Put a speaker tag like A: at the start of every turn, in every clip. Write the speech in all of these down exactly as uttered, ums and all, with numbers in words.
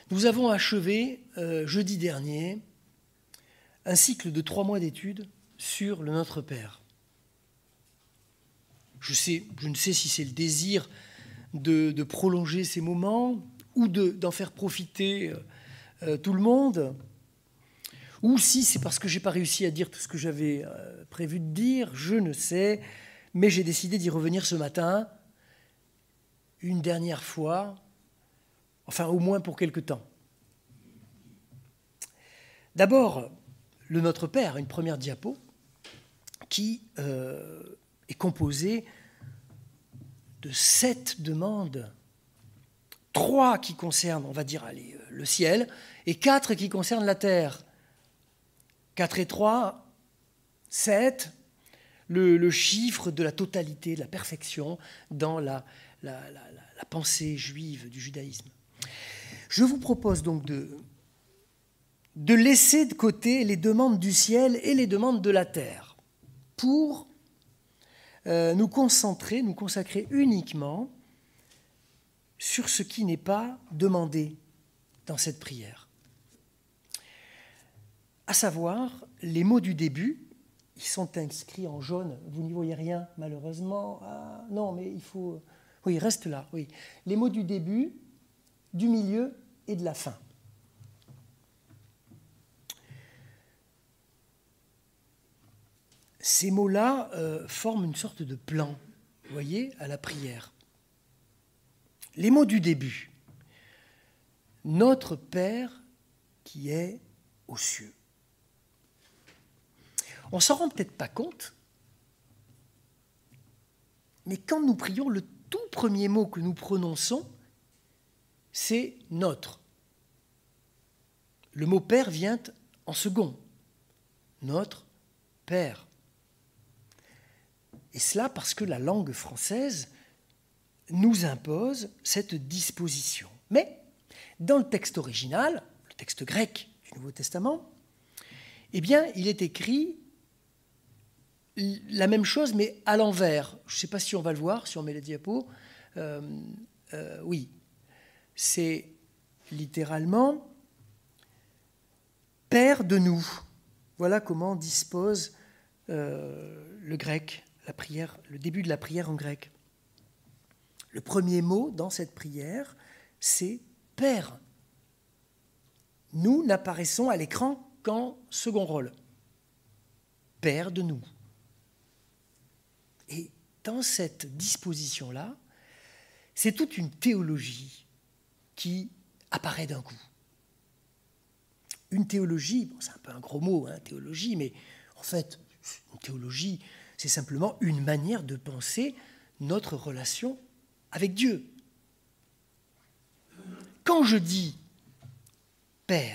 A: Nous avons achevé, euh, jeudi dernier, un cycle de trois mois d'études sur le Notre Père. Je, sais, je ne sais si c'est le désir de, de prolonger ces moments ou de, d'en faire profiter euh, tout le monde, ou si c'est parce que je n'ai pas réussi à dire tout ce que j'avais euh, prévu de dire, je ne sais, mais j'ai décidé d'y revenir ce matin, une dernière fois, enfin au moins pour quelque temps. D'abord, le Notre Père, une première diapo, qui euh, est composée de sept demandes, trois qui concernent, on va dire, allez, le ciel, et quatre qui concernent la terre. Quatre et trois, sept, le, le chiffre de la totalité, de la perfection dans la, la, la, la pensée juive du judaïsme. Je vous propose donc de, de laisser de côté les demandes du ciel et les demandes de la terre pour euh, nous concentrer, nous consacrer uniquement sur ce qui n'est pas demandé dans cette prière. À savoir, les mots du début, ils sont inscrits en jaune. Vous n'y voyez rien, malheureusement. Ah, non, mais il faut... Oui, reste là, oui. Les mots du début, du milieu et de la fin. Ces mots-là euh, forment une sorte de plan, vous voyez, à la prière. Les mots du début. Notre Père qui est aux cieux. On ne s'en rend peut-être pas compte, mais quand nous prions, le tout premier mot que nous prononçons, c'est « notre ». Le mot « Père » vient en second. Notre Père. Et cela parce que la langue française nous impose cette disposition. Mais dans le texte original, le texte grec du Nouveau Testament, eh bien, il est écrit la même chose, mais à l'envers. Je ne sais pas si on va le voir, si on met les diapos. Euh, euh, oui, c'est littéralement « Père de nous ». Voilà comment dispose euh, le grec, la prière, le début de la prière en grec. Le premier mot dans cette prière, c'est « Père ». Nous n'apparaissons à l'écran qu'en second rôle. « Père de nous ». Et dans cette disposition-là, c'est toute une théologie qui apparaît d'un coup. Une théologie, bon, c'est un peu un gros mot, hein, théologie, mais en fait, une théologie, c'est simplement une manière de penser notre relation avec Dieu. Quand je dis « Père »,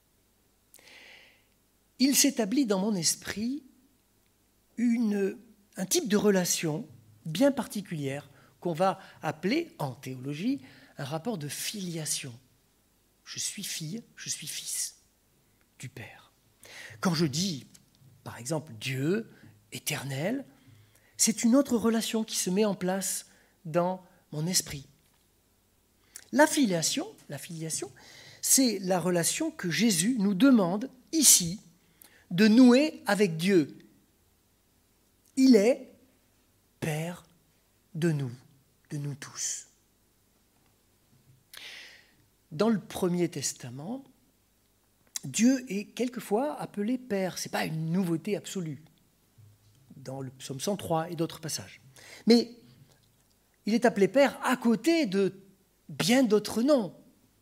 A: il s'établit dans mon esprit une... un type de relation bien particulière qu'on va appeler, en théologie, un rapport de filiation. Je suis fille, je suis fils du Père. Quand je dis, par exemple, Dieu, éternel, c'est une autre relation qui se met en place dans mon esprit. La filiation, la filiation, c'est la relation que Jésus nous demande ici de nouer avec Dieu. Il est Père de nous, de nous tous. Dans le Premier Testament, Dieu est quelquefois appelé Père. Ce n'est pas une nouveauté absolue, dans le psaume cent trois et d'autres passages. Mais il est appelé Père à côté de bien d'autres noms,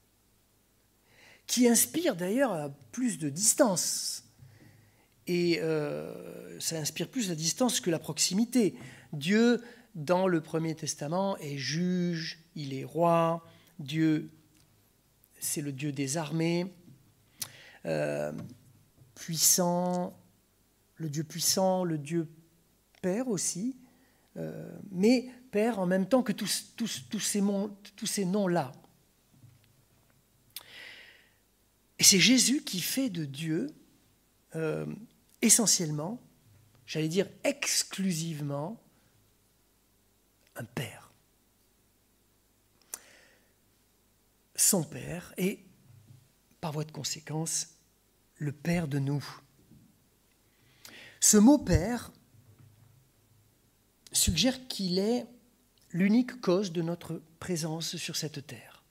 A: qui inspirent d'ailleurs plus de distance. Et euh, ça inspire plus la distance que la proximité. Dieu, dans le Premier Testament, est juge, il est roi. Dieu, c'est le Dieu des armées. Euh, puissant, le Dieu puissant, le Dieu Père aussi. Euh, mais Père en même temps que tous, tous, tous ces, tous ces noms-là. Et c'est Jésus qui fait de Dieu... Euh, essentiellement, j'allais dire exclusivement, un père. Son père, et par voie de conséquence, le Père de nous. Ce mot « Père » suggère qu'il est l'unique cause de notre présence sur cette terre.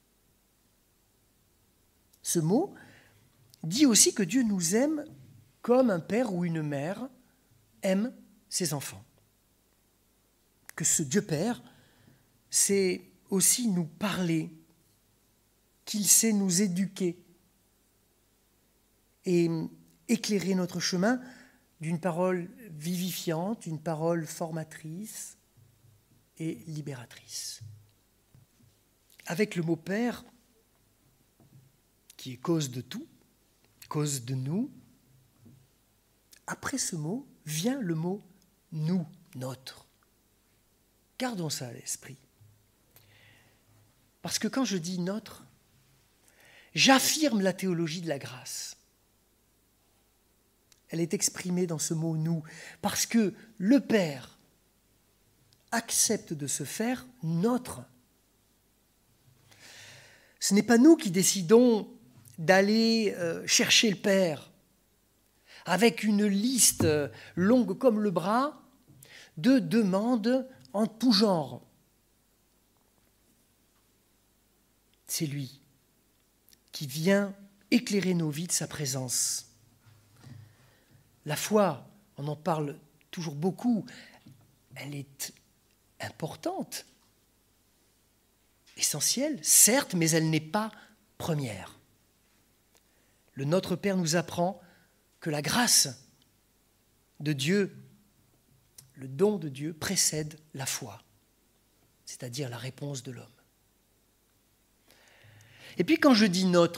A: Ce mot dit aussi que Dieu nous aime comme un père ou une mère aime ses enfants. Que ce Dieu Père sait aussi nous parler, qu'il sait nous éduquer et éclairer notre chemin d'une parole vivifiante, d'une parole formatrice et libératrice. Avec le mot « Père », qui est cause de tout, cause de nous, après ce mot vient le mot « nous », notre. Gardons ça à l'esprit. Parce que quand je dis « notre », j'affirme la théologie de la grâce. Elle est exprimée dans ce mot « nous », parce que le Père accepte de se faire notre. Ce n'est pas nous qui décidons d'aller euh, chercher le Père avec une liste longue comme le bras de demandes en tout genre. C'est lui qui vient éclairer nos vies de sa présence. La foi, on en parle toujours beaucoup, elle est importante, essentielle, certes, mais elle n'est pas première. Le Notre Père nous apprend que la grâce de Dieu, le don de Dieu, précède la foi, c'est-à-dire la réponse de l'homme. Et puis quand je dis « notre »,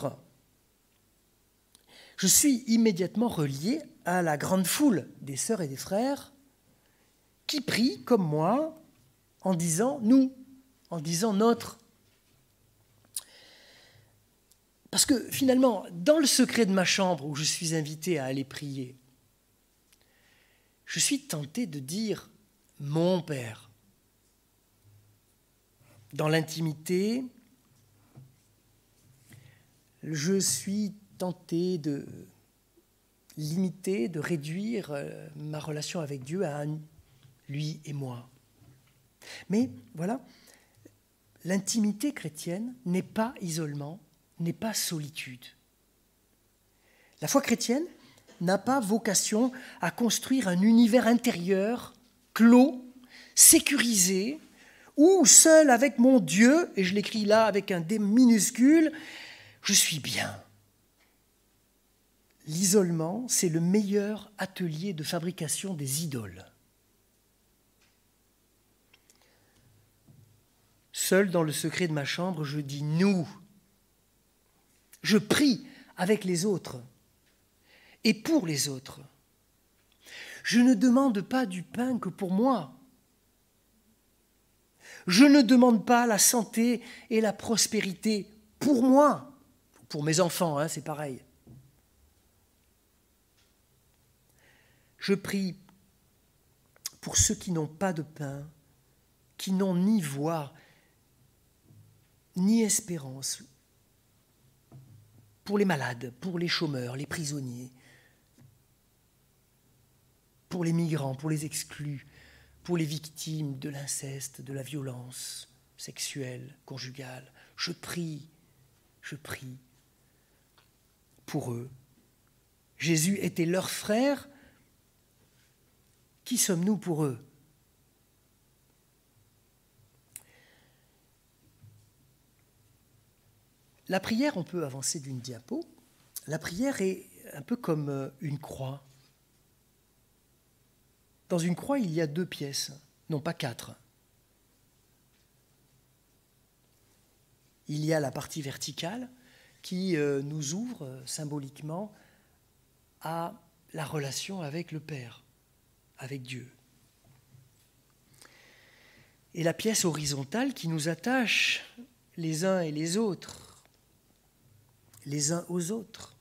A: je suis immédiatement relié à la grande foule des sœurs et des frères qui prient comme moi en disant « nous », en disant « notre ». Parce que finalement, dans le secret de ma chambre où je suis invité à aller prier, je suis tenté de dire « mon Père ». Dans l'intimité, je suis tenté de limiter, de réduire ma relation avec Dieu à un lui et moi. Mais voilà, l'intimité chrétienne n'est pas isolement, n'est pas solitude. La foi chrétienne n'a pas vocation à construire un univers intérieur clos, sécurisé, où seul avec mon Dieu, et je l'écris là avec un D minuscule, je suis bien. L'isolement, c'est le meilleur atelier de fabrication des idoles. Seul dans le secret de ma chambre, je dis « nous ». Je prie avec les autres et pour les autres. Je ne demande pas du pain que pour moi. Je ne demande pas la santé et la prospérité pour moi. Pour mes enfants, hein, c'est pareil. Je prie pour ceux qui n'ont pas de pain, qui n'ont ni voix, ni espérance, pour les malades, pour les chômeurs, les prisonniers, pour les migrants, pour les exclus, pour les victimes de l'inceste, de la violence sexuelle, conjugale. Je prie, je prie pour eux. Jésus était leur frère. Qui sommes-nous pour eux ? La prière, on peut avancer d'une diapo. La prière est un peu comme une croix. Dans une croix, il y a deux pièces, non pas quatre. Il y a la partie verticale qui nous ouvre symboliquement à la relation avec le Père, avec Dieu. Et la pièce horizontale qui nous attache les uns et les autres, les uns aux autres.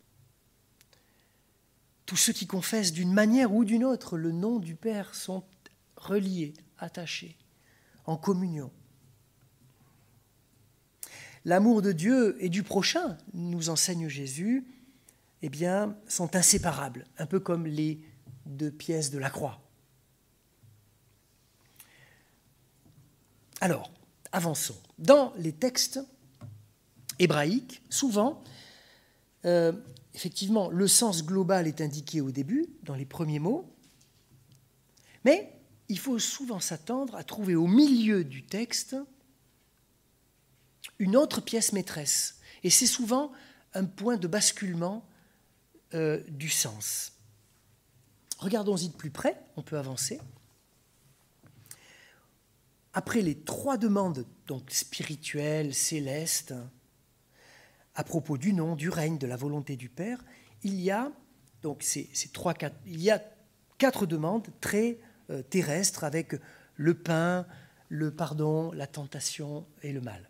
A: Tous ceux qui confessent d'une manière ou d'une autre le nom du Père sont reliés, attachés, en communion. L'amour de Dieu et du prochain, nous enseigne Jésus, eh bien, sont inséparables, un peu comme les deux pièces de la croix. Alors, avançons. Dans les textes hébraïques, souvent, euh, effectivement, le sens global est indiqué au début, dans les premiers mots, mais il faut souvent s'attendre à trouver au milieu du texte une autre pièce maîtresse. Et c'est souvent un point de basculement euh, du sens. Regardons-y de plus près, on peut avancer. Après les trois demandes donc spirituelles, célestes, à propos du nom, du règne, de la volonté du Père, il y a donc ces, ces trois, quatre, il y a quatre demandes très euh, terrestres avec le pain, le pardon, la tentation et le mal.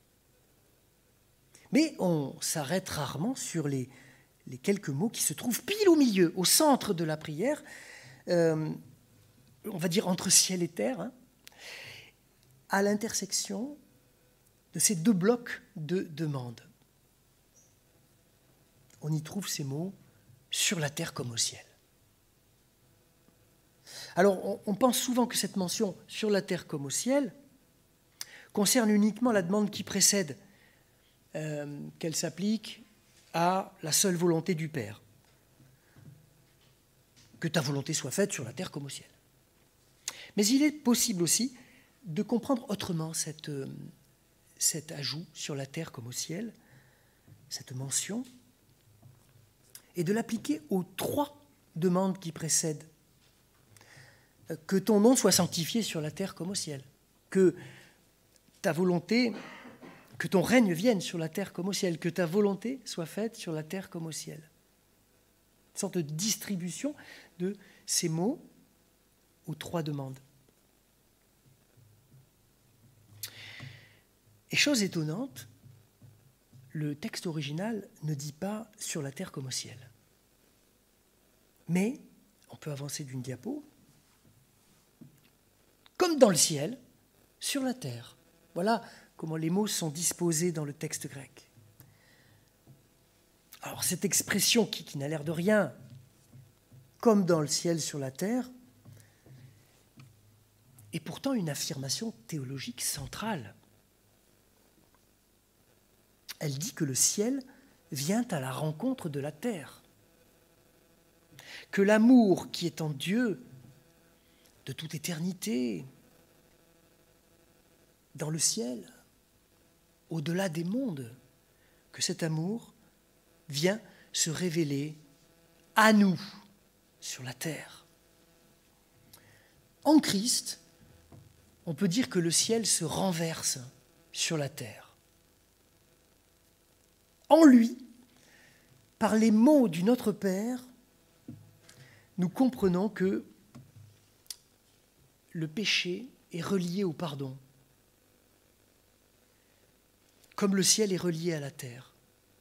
A: Mais on s'arrête rarement sur les, les quelques mots qui se trouvent pile au milieu, au centre de la prière, euh, on va dire entre ciel et terre, hein, à l'intersection de ces deux blocs de demandes. On y trouve ces mots « sur la terre comme au ciel ». Alors, on, on pense souvent que cette mention « sur la terre comme au ciel » concerne uniquement la demande qui précède, euh, qu'elle s'applique à la seule volonté du Père. Que ta volonté soit faite sur la terre comme au ciel. Mais il est possible aussi de comprendre autrement cette, euh, cet ajout sur la terre comme au ciel, cette mention, et de l'appliquer aux trois demandes qui précèdent. Que ton nom soit sanctifié sur la terre comme au ciel, que ta volonté, que ton règne vienne sur la terre comme au ciel, que ta volonté soit faite sur la terre comme au ciel. Une sorte de distribution de ces mots aux trois demandes. Et chose étonnante, le texte original ne dit pas « sur la terre comme au ciel ». Mais, on peut avancer d'une diapo, comme dans le ciel, sur la terre. Voilà comment les mots sont disposés dans le texte grec. Alors cette expression qui, qui n'a l'air de rien, comme dans le ciel sur la terre, est pourtant une affirmation théologique centrale. Elle dit que le ciel vient à la rencontre de la terre, que l'amour qui est en Dieu de toute éternité, dans le ciel, au-delà des mondes, que cet amour vient se révéler à nous sur la terre. En Christ, on peut dire que le ciel se renverse sur la terre. En lui, par les mots du Notre Père, nous comprenons que le péché est relié au pardon, comme le ciel est relié à la terre.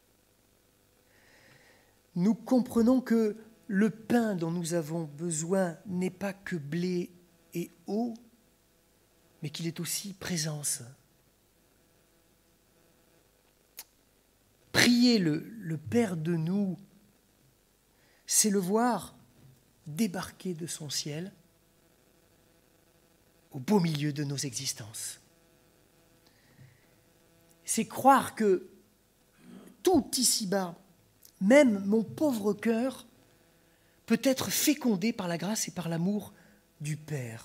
A: Nous comprenons que le pain dont nous avons besoin n'est pas que blé et eau, mais qu'il est aussi présence. Prier le, le Père de nous, c'est le voir débarquer de son ciel au beau milieu de nos existences. C'est croire que tout ici-bas, même mon pauvre cœur, peut être fécondé par la grâce et par l'amour du Père.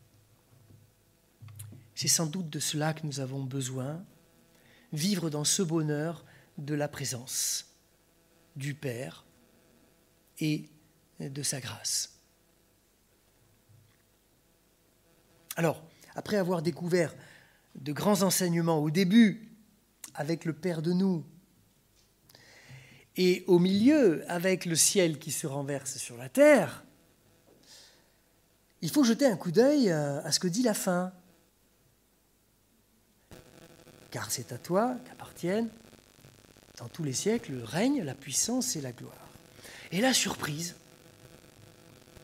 A: C'est sans doute de cela que nous avons besoin, vivre dans ce bonheur de la présence du Père et de sa grâce. Alors, après avoir découvert de grands enseignements au début avec le Père de nous, et au milieu avec le ciel qui se renverse sur la terre, il faut jeter un coup d'œil à ce que dit la fin. Car c'est à toi qu'appartiennent, dans tous les siècles, le règne, la puissance et la gloire. Et la surprise,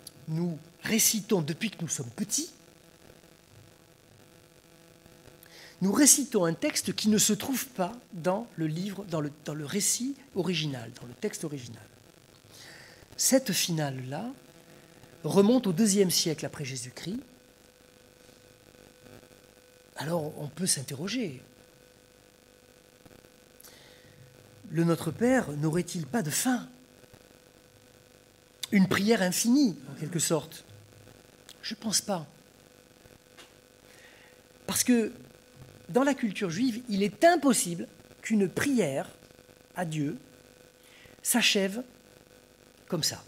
A: nous récitons depuis que nous sommes petits nous récitons un texte qui ne se trouve pas dans le livre, dans le, dans le récit original, dans le texte original. Cette finale-là remonte au deuxième siècle après Jésus-Christ. Alors on peut s'interroger. Le Notre Père n'aurait-il pas de fin? Une prière infinie, en quelque sorte? Je ne pense pas. Parce que dans la culture juive, il est impossible qu'une prière à Dieu s'achève comme ça.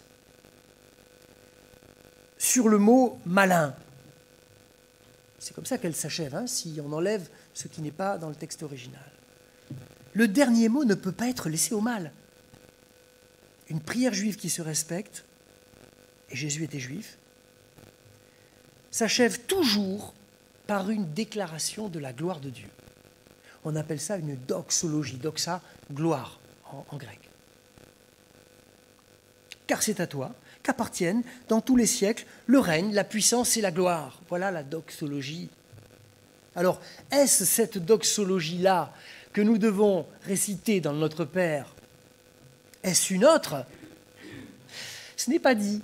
A: Sur le mot malin. C'est comme ça qu'elle s'achève, hein, si on enlève ce qui n'est pas dans le texte original. Le dernier mot ne peut pas être laissé au mal. Une prière juive qui se respecte, et Jésus était juif, s'achève toujours par une déclaration de la gloire de Dieu. On appelle ça une doxologie, doxa, gloire en, en grec. Car c'est à toi qu'appartiennent dans tous les siècles le règne, la puissance et la gloire. Voilà la doxologie. Alors, est-ce cette doxologie-là que nous devons réciter dans Notre Père? Est-ce une autre? Ce n'est pas dit.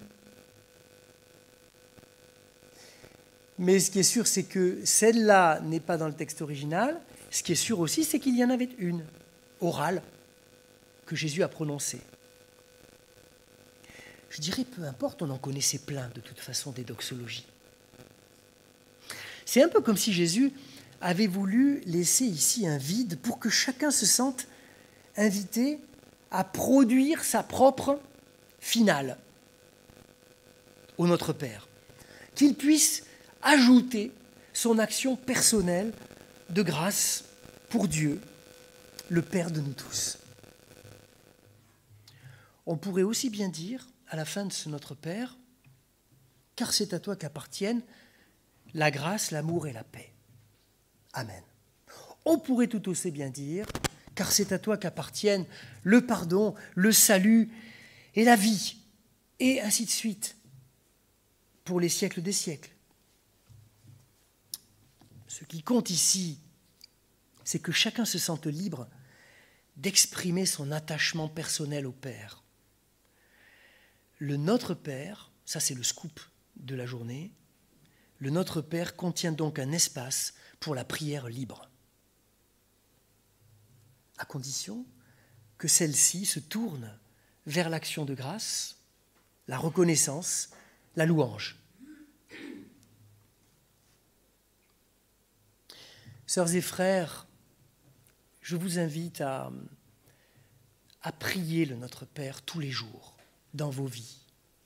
A: Mais ce qui est sûr, c'est que celle-là n'est pas dans le texte original. Ce qui est sûr aussi, c'est qu'il y en avait une, orale, que Jésus a prononcée. Je dirais, peu importe, on en connaissait plein, de toute façon, des doxologies. C'est un peu comme si Jésus avait voulu laisser ici un vide pour que chacun se sente invité à produire sa propre finale au Notre Père. Qu'il puisse ajouter son action personnelle de grâce pour Dieu, le Père de nous tous. On pourrait aussi bien dire, à la fin de ce Notre Père, « Car c'est à toi qu'appartiennent la grâce, l'amour et la paix. » Amen. On pourrait tout aussi bien dire, « Car c'est à toi qu'appartiennent le pardon, le salut et la vie. » Et ainsi de suite, pour les siècles des siècles. Ce qui compte ici, c'est que chacun se sente libre d'exprimer son attachement personnel au Père. Le Notre Père, ça c'est le scoop de la journée, le Notre Père contient donc un espace pour la prière libre, à condition que celle-ci se tourne vers l'action de grâce, la reconnaissance, la louange. Sœurs et frères, je vous invite à, à prier le Notre Père tous les jours dans vos vies.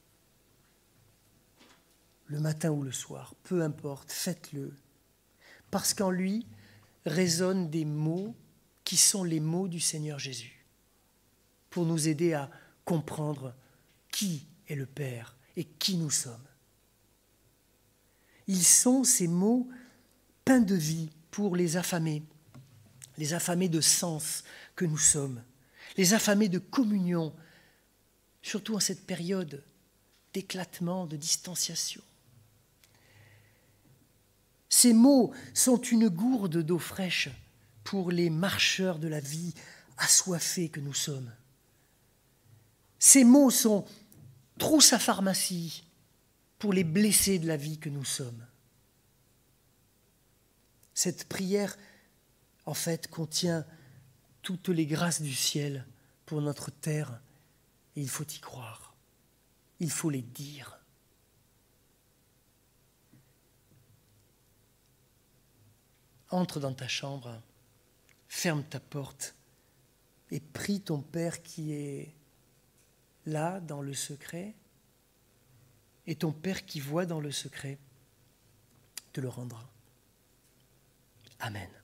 A: Le matin ou le soir, peu importe, faites-le. Parce qu'en lui résonnent des mots qui sont les mots du Seigneur Jésus, pour nous aider à comprendre qui est le Père et qui nous sommes. Ils sont ces mots pains de vie pour les affamés, les affamés de sens que nous sommes, les affamés de communion, surtout en cette période d'éclatement, de distanciation. Ces mots sont une gourde d'eau fraîche pour les marcheurs de la vie assoiffés que nous sommes. Ces mots sont trousse à pharmacie pour les blessés de la vie que nous sommes. Cette prière, en fait, contient toutes les grâces du ciel pour notre terre, et il faut y croire. Il faut les dire. Entre dans ta chambre, ferme ta porte et prie ton Père qui est là dans le secret, et ton Père qui voit dans le secret te le rendra. Amen.